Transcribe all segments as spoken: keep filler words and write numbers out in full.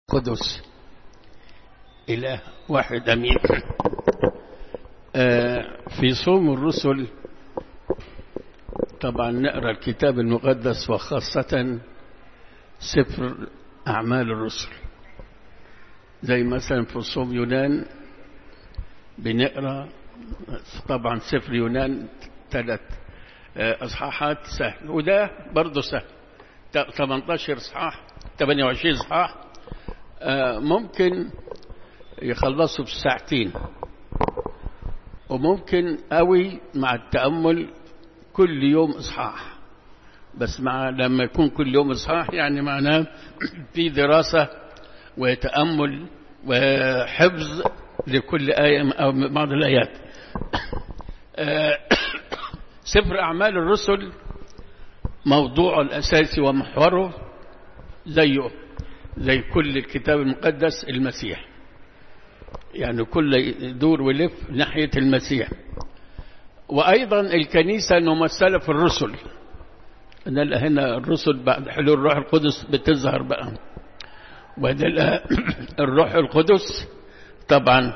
قدس إله واحد أمين. في صوم الرسل طبعا نقرأ الكتاب المقدس وخاصة سفر أعمال الرسل، زي مثلا في صوم يونان بنقرأ طبعا سفر يونان ثلاث أصحاحات سهل، وده برضه سهل ثمانية عشر إصحاح ثمانية وعشرين إصحاح ممكن يخلصوا في ساعتين، وممكن قوي مع التأمل كل يوم إصحاح، بس مع لما يكون كل يوم إصحاح يعني معناه في دراسة وتأمل وحفظ لكل آية أو بعض الآيات. سفر أعمال الرسل موضوعه الأساسي ومحوره زيه زي كل الكتاب المقدس المسيح، يعني كل يدور ويلف ناحية المسيح. وأيضا الكنيسة ممثلة في الرسل، هنا الرسل بعد حلول الروح القدس بتظهر بقى، وده الروح القدس طبعا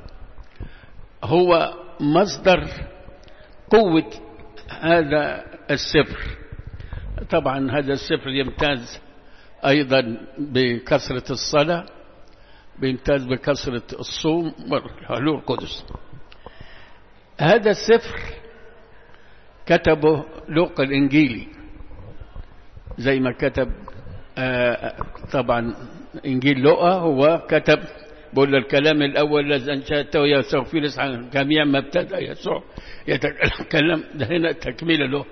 هو مصدر قوة هذا السفر. طبعا هذا السفر يمتاز أيضا بكثرة الصلاة، بيمتاز بكثرة الصوم وحلول القدس. هذا السفر كتبه لوقا الإنجيلي زي ما كتب آه طبعا إنجيل لوقا، هو كتب بقول الكلام الأول الذي أنشأته يسوع فيلس عن جميع ما ابتدأ يسوع يتكلم، ده هنا تكملة له.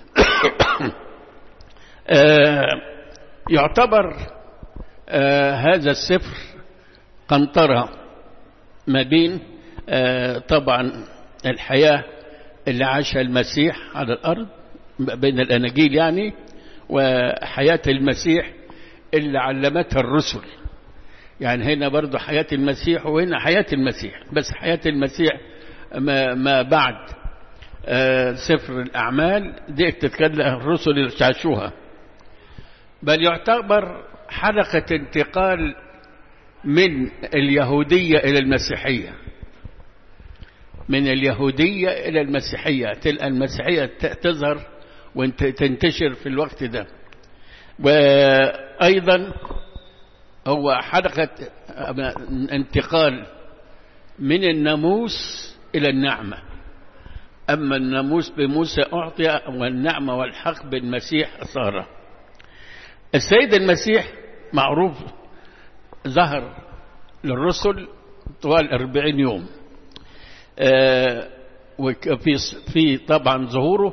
آه يعتبر آه هذا السفر قنطرة ما بين آه طبعا الحياة اللي عاشها المسيح على الأرض بين الأناجيل يعني، وحياة المسيح اللي علمتها الرسل. يعني هنا برضو حياة المسيح وهنا حياة المسيح، بس حياة المسيح ما, ما بعد آه سفر الأعمال دي تتكلم الرسل اللي عاشوها، بل يعتبر حلقة انتقال من اليهودية إلى المسيحية، من اليهودية إلى المسيحية، تلقى المسيحية تظهر وتنتشر في الوقت ده. وأيضا هو حلقة انتقال من الناموس إلى النعمة، أما الناموس بموسى أعطي والنعمة والحق بالمسيح صار. السيد المسيح معروف ظهر للرسل طوال أربعين يوم، آه وفي في طبعا ظهوره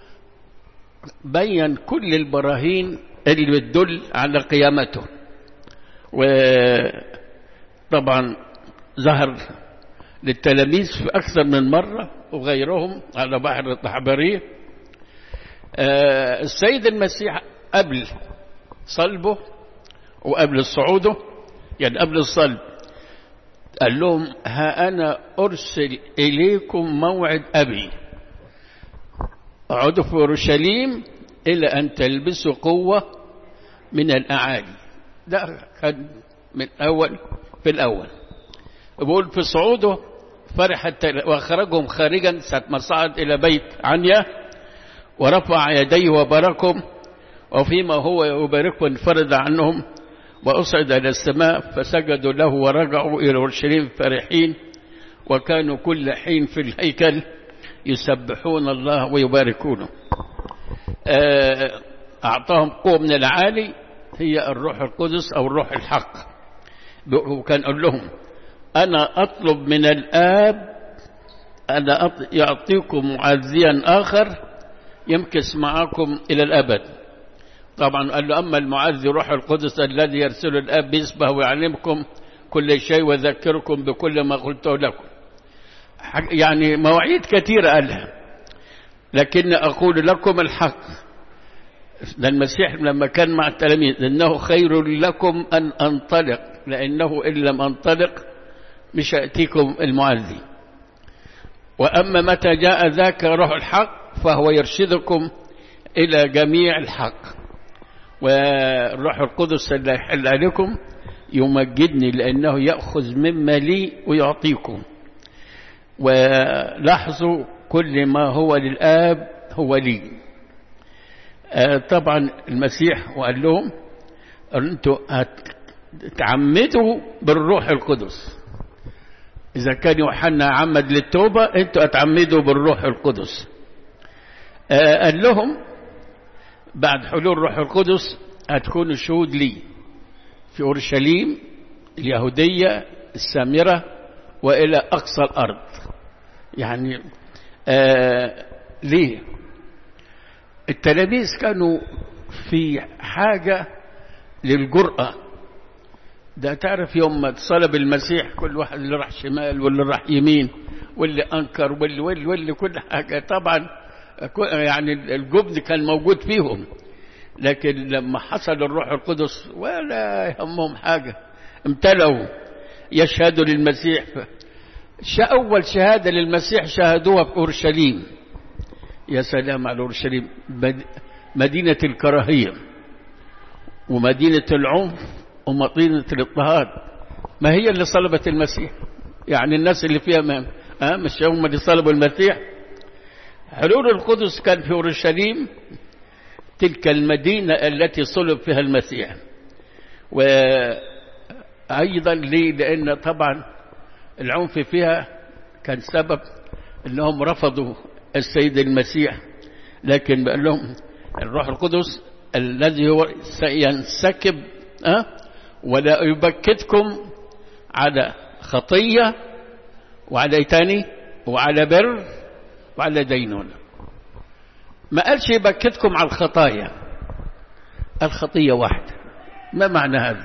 بين كل البراهين اللي بتدل على قيامته، وطبعا ظهر للتلاميذ في أكثر من مرة وغيرهم على بحر الطحبرية. آه السيد المسيح قبل صلبه وقبل صعوده، يعني قبل الصلب قال لهم ها أنا أرسل إليكم موعد أبي، اقعدوا في أورشليم إلى أن تلبسوا قوة من الأعالي. ده كان من أول في الأول. بقول في صعوده فرح وخرجهم خارجا ساعة ما صعد إلى بيت عنيا ورفع يديه وباركهم، وفيما هو يباركهم انفرد عنهم وأصعد إلى السماء، فسجدوا له ورجعوا إلى أورشليم فرحين، وكانوا كل حين في الهيكل يسبحون الله ويباركونه. أعطاهم قوة من العالي هي الروح القدس أو الروح الحق، وكان قال لهم أنا أطلب من الآب أنا يعطيكم معزيا آخر يمكث معكم إلى الأبد. طبعا قال له أما المعزي روح القدس الذي يرسل الآب باسمه ويعلمكم كل شيء ويذكركم بكل ما قلته لكم. يعني مواعيد كثيرة قالها، لكن أقول لكم الحق، ده المسيح لما كان مع التلاميذ إنه خير لكم أن أنطلق، لأنه إن لم أنطلق مش يأتيكم المعزي، وأما متى جاء ذاك روح الحق فهو يرشدكم إلى جميع الحق. والروح القدس اللي يحل عليكم يمجدني لأنه يأخذ مما لي ويعطيكم. ولاحظوا كل ما هو للآب هو لي. آه طبعا المسيح وقال لهم أنتوا هتعمدوا بالروح القدس. إذا كان يوحنا عمد للتوبة أنتوا هتعمدوا بالروح القدس. آه قال لهم بعد حلول الروح القدس هتكونوا شهود لي في أورشليم، اليهودية، السامرة، وإلى أقصى الأرض. يعني آه ليه؟ التلاميذ كانوا في حاجة للجرأة. ده تعرف يوم ما صلب المسيح كل واحد اللي راح شمال واللي راح يمين واللي أنكر واللي واللي واللي كل حاجة. طبعا يعني الجبن كان موجود فيهم، لكن لما حصل الروح القدس ولا يهمهم حاجة، امتلأوا يشهدوا للمسيح. أول شهادة للمسيح شهدوها في أورشليم. يا سلام على أورشليم، مدينة الكراهية ومدينة العنف ومدينة الاضطهاد. ما هي اللي صلبت المسيح؟ يعني الناس اللي فيها ما أه مش هم اللي صلبوا المسيح. حلول القدس كان في أورشليم، تلك المدينة التي صلب فيها المسيح. وأيضا ليه؟ لأن طبعا العنف فيها كان سبب أنهم رفضوا السيد المسيح. لكن بقول لهم الروح القدس الذي هو سينسكب أه؟ ولا يبكتكم على خطية وعلى تاني وعلى بر وعلى دينونة. ما قالش يبكتكم على الخطايا، الخطية واحدة. ما معنى هذا؟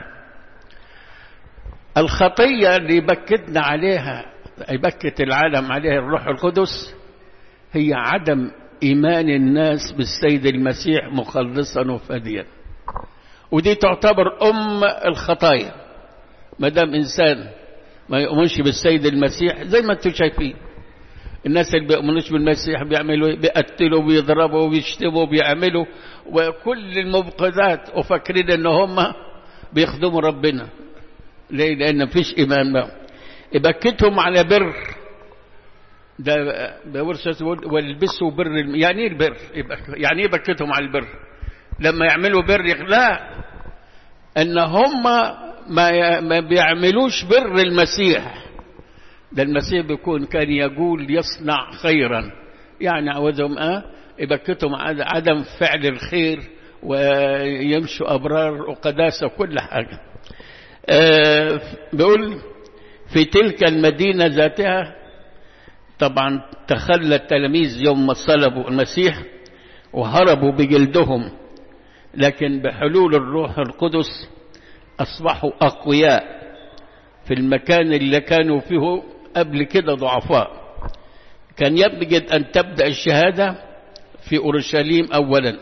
الخطية اللي يبكتنا عليها، يبكت العالم عليها الروح القدس، هي عدم إيمان الناس بالسيد المسيح مخلصا وفديا. ودي تعتبر أم الخطايا. ما دام إنسان ما يؤمنش بالسيد المسيح، زي ما انتم شايفين الناس اللي بيؤمنوش بالمسيح بيعملوا بيقتلوا وبيضربوا وبيشتموا وبيعملوا وكل المبغضات، وفاكرين ان هم بيخدموا ربنا. ليه؟ لان مفيش ايمان بقى. يبكتهم على بر، ده بورثة والبسوا بر. يعني ايه البر؟ يعني ايه يبكتهم على البر؟ لما يعملوا بر لا، ان هم ما ما بيعملوش بر المسيح. ده المسيح بيكون كان يقول يصنع خيرا، يعني عاوزهم اه يبكتهم على عدم فعل الخير ويمشوا ابرار وقداسه وكل حاجه. آه بيقول في تلك المدينه ذاتها. طبعا تخلى التلاميذ يوم ما صلبوا المسيح وهربوا بجلدهم، لكن بحلول الروح القدس اصبحوا اقوياء في المكان اللي كانوا فيه قبل كده ضعفاء. كان يجب أن تبدأ الشهادة في أورشليم أولا.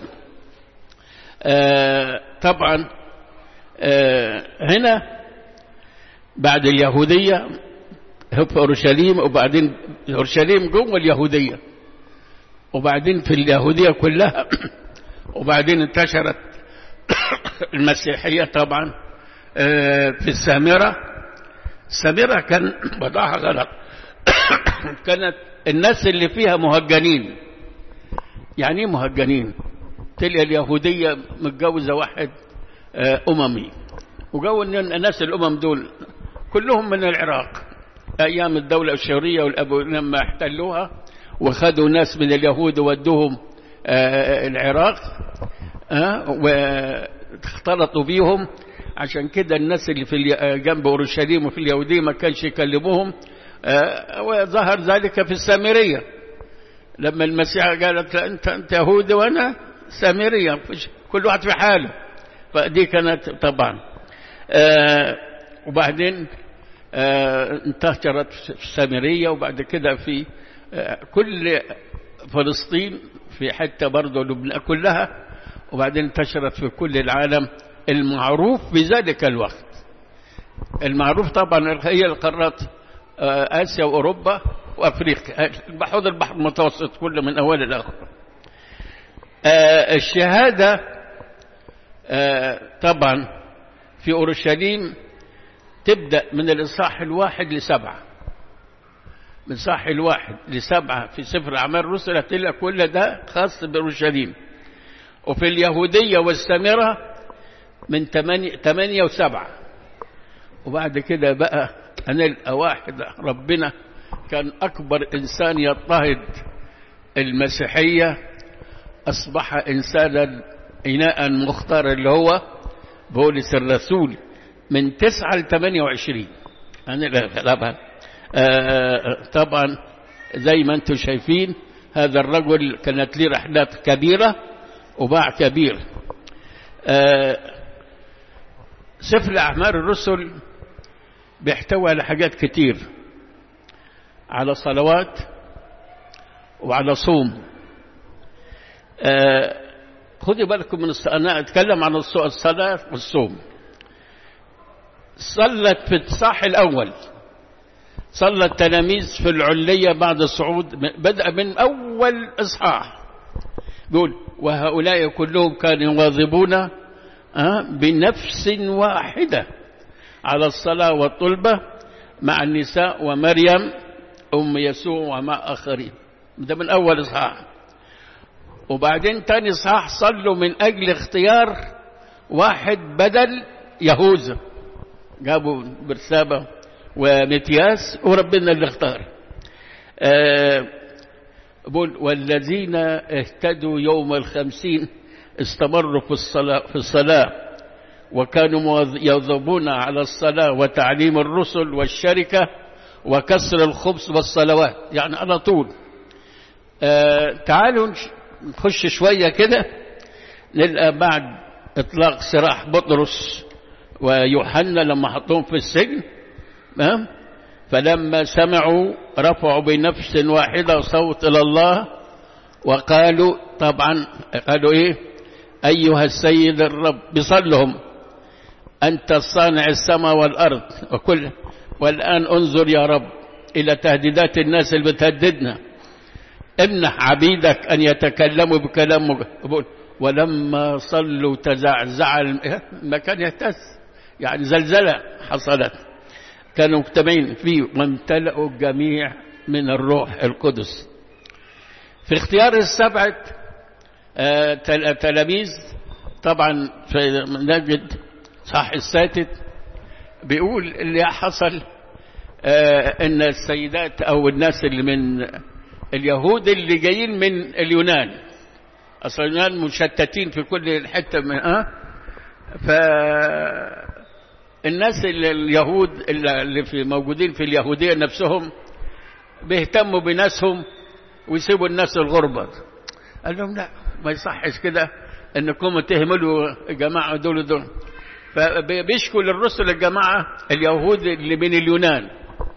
آه طبعا آه هنا بعد اليهودية في أورشليم، وبعدين أورشليم جوه اليهودية، وبعدين في اليهودية كلها، وبعدين انتشرت المسيحية طبعا آه في السامرة. السامرة كان وضعها غلط. كانت الناس اللي فيها مهجنين. يعني ايه مهجنين؟ تلقى اليهودية متجوزة واحد أممي، وجو الناس الأمم دول كلهم من العراق أيام الدولة الشورية، والأبو لما احتلوها وخدوا ناس من اليهود وودوهم العراق واختلطوا بيهم. عشان كده الناس اللي في جنب أورشليم وفي اليهودية ما كانش يكلموهم. وظهر ذلك في السامرية لما المسيح قالت انت انت يهودي وانا سامرية، كل واحد في حاله. فدي كانت طبعا آه وبعدين آه انتشرت في السامرية، وبعد كده في آه كل فلسطين، في حتة برضه لبنان كلها، وبعدين انتشرت في كل العالم المعروف بذلك الوقت. المعروف طبعا هي القارات آسيا وأوروبا وأفريقيا، حوض البحر المتوسط كله من أول الآخر. الشهادة طبعا في أورشليم تبدأ من الإصحاح الواحد لسبعة، من صح الواحد لسبعة في سفر أعمال الرسل هتلاقي كل ده خاص بأورشليم. وفي اليهودية والسامرة من ثمانية, ثمانية وسبعة. وبعد كده بقى هنلقى واحد ربنا كان أكبر إنسان يضطهد المسيحية أصبح إنسانا إناء مختار، اللي هو بولس الرسول، من تسعة لثمانية وعشرين. هنلقى آه طبعا زي ما انتم شايفين هذا الرجل كانت له رحلات كبيرة وباع كبير. آه سفر أعمال الرسل بيحتوي على حاجات كتير، على صلوات وعلى صوم. آه خدوا بالكم من الصلاة، أنا أتكلم عن الصلاة والصوم. صلت في الصح الأول، صلى التلاميذ في العلية بعد الصعود، بدأ من أول إصحاح بيقول وهؤلاء كلهم كانوا يواظبون بنفس واحدة على الصلاة والطلبة مع النساء ومريم أم يسوع ومع آخرين. ده من أول إصحاح. وبعدين تاني إصحاح صلوا من أجل اختيار واحد بدل يهوذا، جابوا برسابة ومتياس وربنا اللي اختار. أه بقول والذين اهتدوا يوم الخمسين استمروا في الصلاة, في الصلاة وكانوا يواظبون على الصلاة وتعليم الرسل والشركة وكسر الخبز والصلوات، يعني على طول. أه تعالوا نخش شوية كده نلقى بعد اطلاق سراح بطرس ويوحنا لما حطوهم في السجن، فلما سمعوا رفعوا بنفس واحدة صوت إلى الله وقالوا، طبعا قالوا إيه؟ أيها السيد الرب، بصلهم أنت صانع السماء والأرض وكل، والآن انظر يا رب إلى تهديدات الناس اللي بتهددنا، امنح عبيدك أن يتكلموا بكلام مقبول. ولما صلوا تزعزع المكان، يهتز، يعني زلزلة حصلت، كانوا مجتمعين فيه وامتلأوا الجميع من الروح القدس. في اختيار السبعة آه تلاميذ طبعا في نجد صح الساتت بيقول اللي حصل آه ان السيدات او الناس اللي من اليهود اللي جايين من اليونان، اصلا اليونان مشتتين في كل حته من اه ف الناس اللي اليهود اللي في موجودين في اليهودية نفسهم بيهتموا بناسهم ويسيبوا الناس الغربة. قال لهم لا، ما يصحش كده انكم تهملوا الجماعة دول دول. فبيشكوا للرسل الجماعة اليهود اللي من اليونان،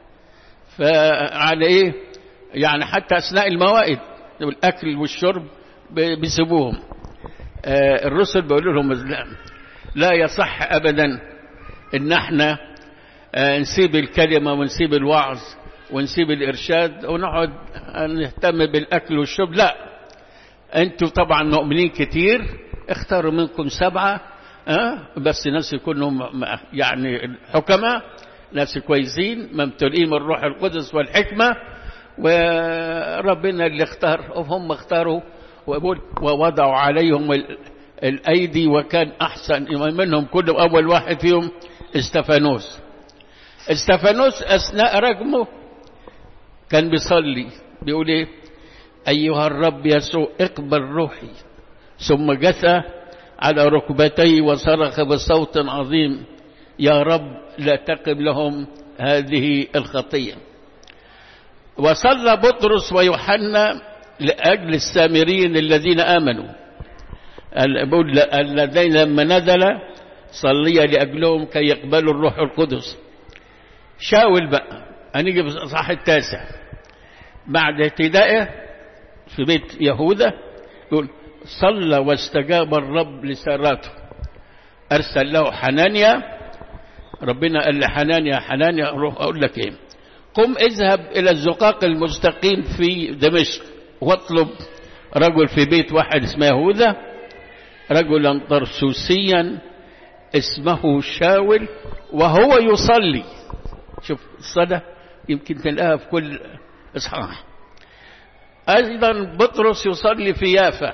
فعلى ايه يعني حتى اثناء الموائد والاكل والشرب بيسيبوهم. آه الرسل بيقولوا لهم لا يصح ابدا ان احنا آه نسيب الكلمة ونسيب الوعظ ونسيب الارشاد ونقعد نهتم بالاكل والشرب. لا، انتوا طبعا مؤمنين كتير، اختاروا منكم سبعة أه؟ بس ناس يكونوا يعني حكماء، ناس كويسين ممتلئين من الروح القدس والحكمة، وربنا اللي اختار وهم اختاروا. ووضعوا عليهم الايدي، وكان احسن منهم كل اول واحد فيهم استفانوس. استفانوس اثناء رجمه كان بيصلي بيقول ايه؟ ايها الرب يسوع اقبل روحي، ثم جثى على ركبتيه وصرخ بصوت عظيم يا رب لا تقم لهم هذه الخطية. وصلى بطرس ويوحنا لأجل السامريين الذين آمنوا الذين لما نزل صلي لأجلهم كي يقبلوا الروح القدس. شاول بقى هنيجي في الإصحاح التاسع بعد اهتدائه في بيت يهوذا يقول صلى واستجاب الرب لساراته، أرسل له حنانيا. ربنا قال لحنانيا حنانيا روح أقول لك إيه، قم اذهب إلى الزقاق المستقيم في دمشق واطلب رجل في بيت واحد اسمه يهوذا، رجلا طرسوسيا اسمه شاول وهو يصلي. شوف الصلاة يمكن تلاقيها في كل إصحاح. أيضا بطرس يصلي في يافا،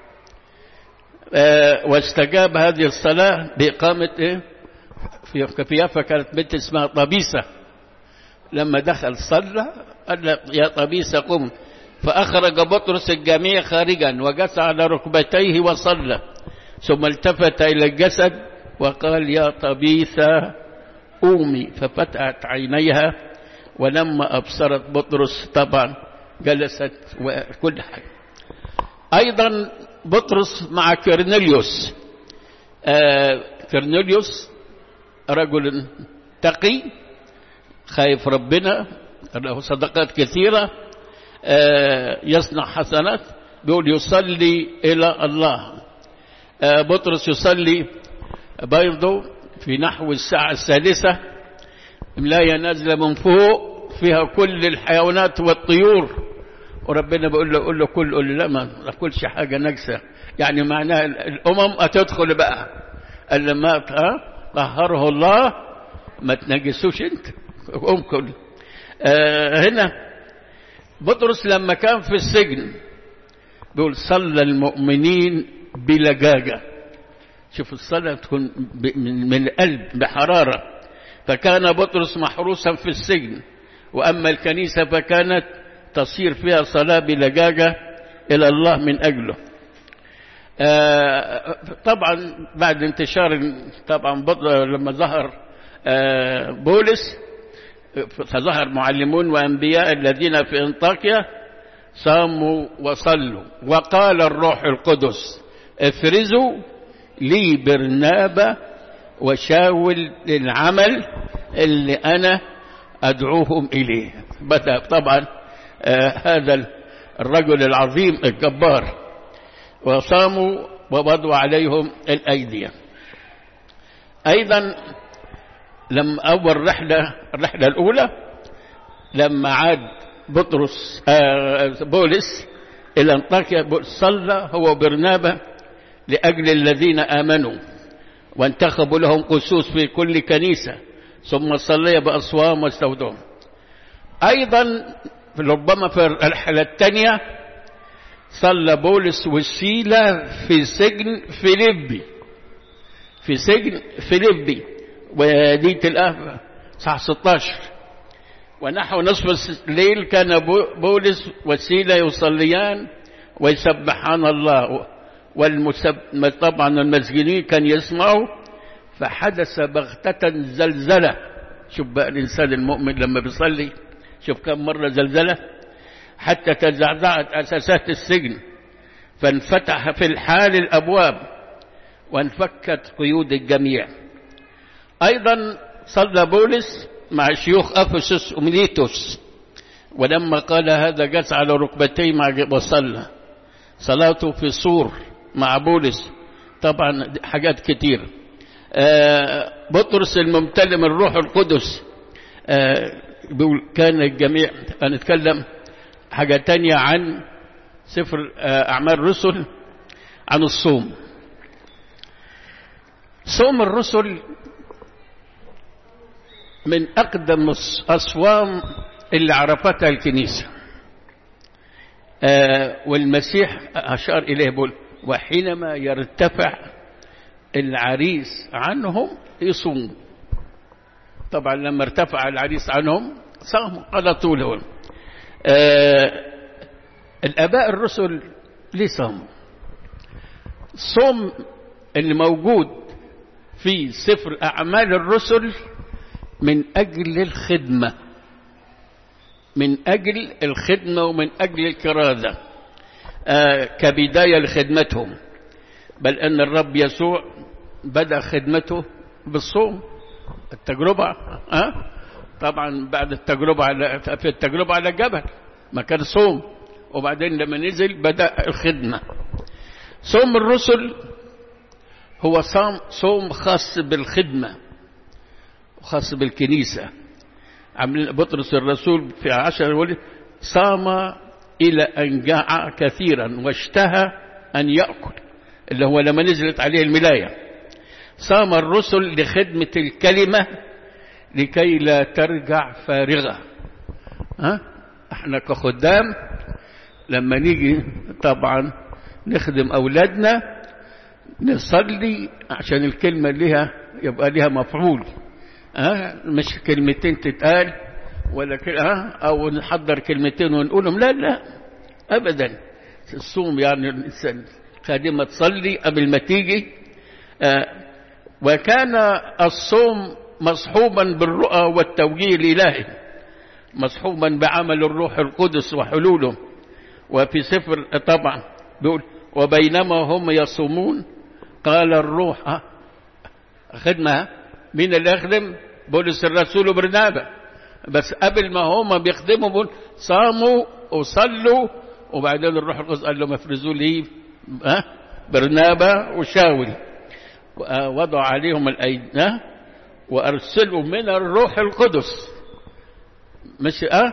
أه واستجاب هذه الصلاة بإقامة إيه؟ في يافا كانت بنت اسمها طبيسة، لما دخل صلى قال يا طبيسة قم، فأخرج بطرس الجميع خارجا وجلس على ركبتيه وصلى، ثم التفت إلى الجسد وقال يا طبيثة قومي، ففتحت عينيها، ولما أبصرت بطرس طبعا جلست وكل حاجة. أيضا بطرس مع كرنيليوس. آه كرنيليوس رجل تقي خايف ربنا، له صدقات كثيرة، آه يصنع حسنات، بيقول يصلي إلى الله. آه بطرس يصلي برضه في نحو الساعة الثالثة، ملاية نازلة من فوق فيها كل الحيوانات والطيور، وربنا بيقول له قول له كل قول له لا ما تاكلش حاجة نجسة، يعني معناها الأمم هتدخل بقى، قال لما طهره الله ما تنجسوش انت قوم كل. آه هنا بطرس لما كان في السجن بيقول صلى المؤمنين بلجاجة. شوف الصلاة تكون من القلب بحرارة. فكان بطرس محروسا في السجن، وأما الكنيسة فكانت تصير فيها صلاة بلجاجة إلى الله من أجله. آه طبعا بعد انتشار طبعا لما ظهر آه بولس، فظهر معلمون وأنبياء الذين في أنطاكيا صاموا وصلوا، وقال الروح القدس افرزوا لي برنابا وشاول للعمل اللي أنا أدعوهم إليه. بدأ طبعا آه هذا الرجل العظيم الجبار، وصاموا ووضعوا عليهم الأيدي. أيضا لما أول رحلة الرحلة الأولى لما عاد بطرس آه بولس إلى أنطاكيا صلى هو برنابا لأجل الذين آمنوا وانتخبوا لهم قسوس في كل كنيسة، ثم صلي بأصوام واستودعهم. أيضا ربما في الرحلة الثانية صلى بولس وسيلة في سجن فيليبي، في سجن فيليبي، ودي تلقاها صح ستة عشر. ونحو نصف الليل كان بولس وسيلة يصليان ويسبحان الله، والمسب... طبعا المسجونين كان يسمعوا، فحدث بغتة زلزلة. شوف بقى الإنسان المؤمن لما بيصلي، شوف كم مرة زلزلة، حتى تزعزعت أساسات السجن، فانفتح في الحال الأبواب وانفكت قيود الجميع. أيضا صلى بولس مع شيوخ أفسس وميليتوس، ولما قال هذا جلس على ركبتيه مع وصلى. صلاته في سور مع بولس، طبعا حاجات كتير. آه بطرس الممتلئ من الروح القدس، آه بيقول كان الجميع. هنتكلم حاجة تانية عن سفر آه أعمال الرسل، عن الصوم. صوم الرسل من أقدم الأصوام اللي عرفتها الكنيسة، آه والمسيح أشار إليه بول وحينما يرتفع العريس عنهم يصوموا. طبعا لما ارتفع العريس عنهم صاموا على طول. آه الآباء الرسل ليه صاموا؟ الصوم اللي موجود في سفر أعمال الرسل من أجل الخدمة، من أجل الخدمة ومن أجل الكرازة، آه كبداية لخدمتهم. بل أن الرب يسوع بدأ خدمته بالصوم. التجربة آه طبعا بعد التجربة على في التجربة على الجبل ما كان صوم، وبعدين لما نزل بدأ الخدمة. صوم الرسل هو صوم صوم خاص بالخدمة وخاص بالكنيسة. عمل بطرس الرسول في عشر ولد صام إلى أن جاع كثيرا واشتهى أن يأكل، اللي هو لما نزلت عليه الملاية. صام الرسل لخدمة الكلمة لكي لا ترجع فارغة. ها احنا كخدام لما نيجي طبعا نخدم أولادنا نصلي عشان الكلمة لها يبقى لها مفعول، ها مش كلمتين تتقال ولا كده، ها أو نحضر كلمتين ونقولهم، لا لا أبدا. الصوم يعني الإنسان خادمة تصلي قبل ما تيجي. آه وكان الصوم مصحوبا بالرؤى والتوجيه الإلهي، مصحوبا بعمل الروح القدس وحلوله. وفي سفر طبعا بيقول وبينما هم يصومون قال الروح، ها خدمة مين اللي يخدم؟ بولس الرسول وبرنابا. بس قبل ما هم بيخدموا بيقول صاموا وصلوا، وبعدين الروح القدس قال لهم افرزوا لي ها برنابا وشاول، وضع عليهم الايدي وارسلوا من الروح القدس، مش اه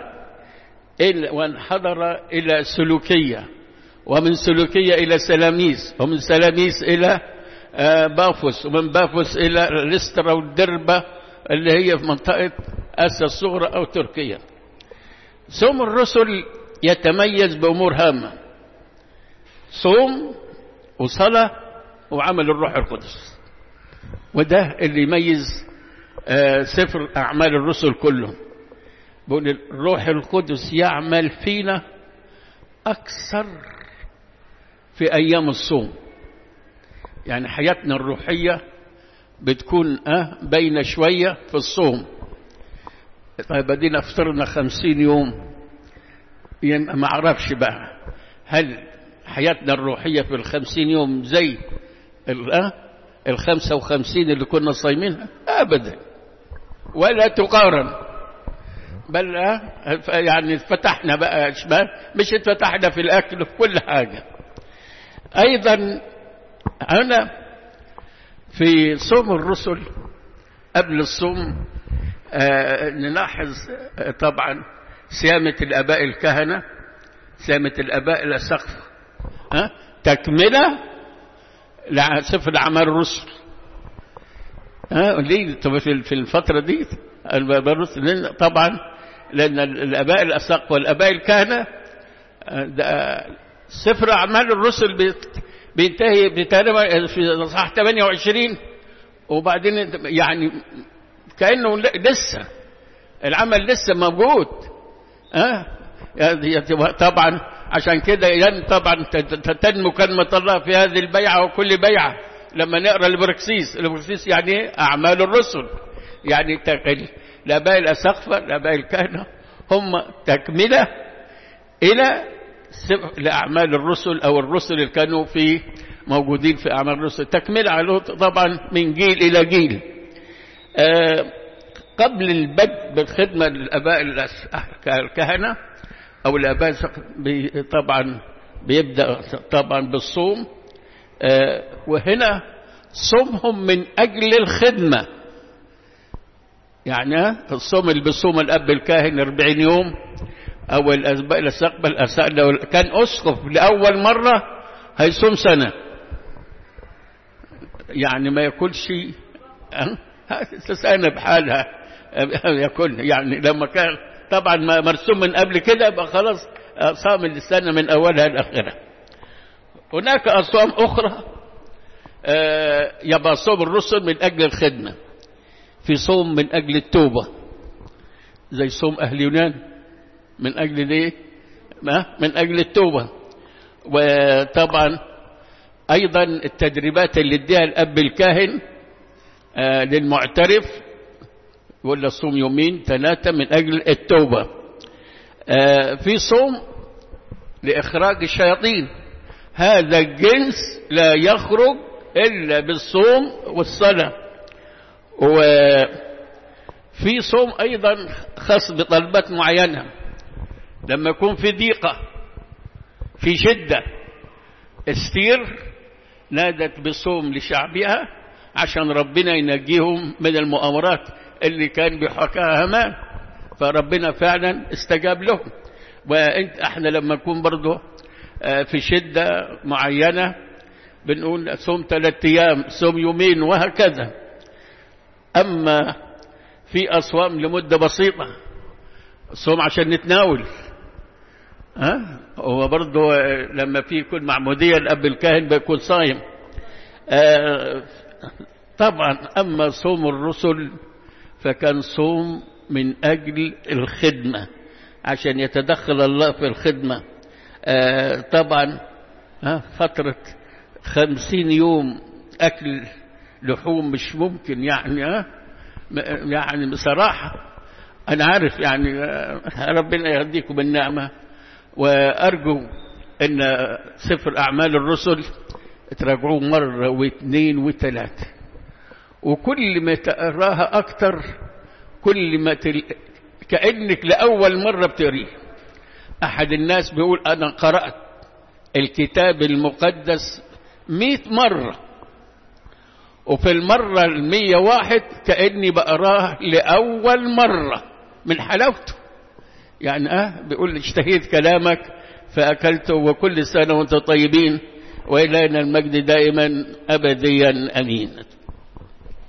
وانحدر الى سلوكيه، ومن سلوكيه الى سلاميس، ومن سلاميس الى آه بافوس، ومن بافوس الى لسترا والدربه اللي هي في منطقه اسيا الصغرى او تركيا. صوم الرسل يتميز بأمور هامة: صوم وصلاة وعمل الروح القدس. وده اللي يميز سفر أعمال الرسل كله. بقول الروح القدس يعمل فينا أكثر في أيام الصوم، يعني حياتنا الروحية بتكون أه بين شوية في الصوم. طيب بدينا افطرنا خمسين يوم، ما اعرفش بقى هل حياتنا الروحية في الخمسين يوم زي الخمسة وخمسين اللي كنا صايمينها؟ أبدا، ولا تقارن. بل يعني اتفتحنا بقى شمال، مش اتفتحنا في الأكل، في كل حاجة. أيضا أنا في صوم الرسل قبل الصوم آه نلاحظ آه طبعا سيامة الآباء الكهنة، سيامة الآباء الأسقف، ها تكملة لسفر أعمال الرسل. ها ليه في الفترة دي الآباء الرسل؟ طبعا لأن الآباء الأسقف والآباء الكهنة سفر أعمال الرسل بينتهي بتقريبا في صح ثمانية وعشرين، وبعدين يعني كأنه لسه العمل لسه موجود. ها أه؟ طبعا عشان كده طبعا تنمو كلمة الله في هذه البيعة وكل بيعة. لما نقرأ البركسيس، البركسيس يعني أعمال الرسل، يعني تقل الآباء الأسقفة الآباء الكهنة هم تكملة إلى لأعمال الرسل أو الرسل اللي كانوا في موجودين في أعمال الرسل، تكملة عليه طبعا من جيل إلى جيل. آه قبل البدء بالخدمة للآباء الكهنة أو الآباء بي طبعا بيبدأ طبعا بالصوم، آه وهنا صومهم من أجل الخدمة. يعني الصوم اللي بيصوم الأب الكاهن أربعين يوم أو الآباء الأسقف، لو كان أسقف لأول مرة هيصوم سنة، يعني ما ياكلش سنة بحالها يكون، يعني لما كان طبعا ما مرسوم من قبل كده يبقى خلاص صام السنة من أولها لآخرها. هناك أصوام أخرى يبقى صوم الرسل من أجل الخدمة. في صوم من أجل التوبة زي صوم أهل يونان، من أجل ليه؟ من أجل التوبة. وطبعا أيضا التدريبات اللي اديها الأب الكاهن آه للمعترف، ولا صوم يومين ثلاثة من أجل التوبة. آه في صوم لإخراج الشياطين، هذا الجنس لا يخرج إلا بالصوم والصلاة. وفي صوم أيضا خاص بطلبات معينة، لما يكون في ضيقة في شدة. استير نادت بصوم لشعبها عشان ربنا ينجيهم من المؤامرات اللي كان بيحكاها هامان، فربنا فعلا استجاب لهم. وانت احنا لما نكون برضو في شدة معينة بنقول صوم ثلاثة أيام، صوم يومين، وهكذا. أما في أصوام لمدة بسيطة، صوم عشان نتناول، ها هو برضه لما في يكون معمودية الأب الكاهن بيكون صايم. آه طبعا. أما صوم الرسل فكان صوم من أجل الخدمة، عشان يتدخل الله في الخدمة. آه طبعا ها فترة خمسين يوم أكل لحوم مش ممكن يعني. ها يعني بصراحة أنا عارف يعني ربنا يهديكم بالنعمة، وأرجو أن سفر أعمال الرسل تراجعوه مرة واثنين وثلاثة، وكل ما تقراها أكتر كل ما تل... كأنك لأول مرة بتقريه. أحد الناس بيقول أنا قرأت الكتاب المقدس مئة مرة، وفي المرة المية واحد كأني بقراه لأول مرة من حلاوته. يعني اه بيقول اشتهيت كلامك فأكلته، وكل سنة وانتم طيبين، وإلينا المجد دائما أبديا أمين.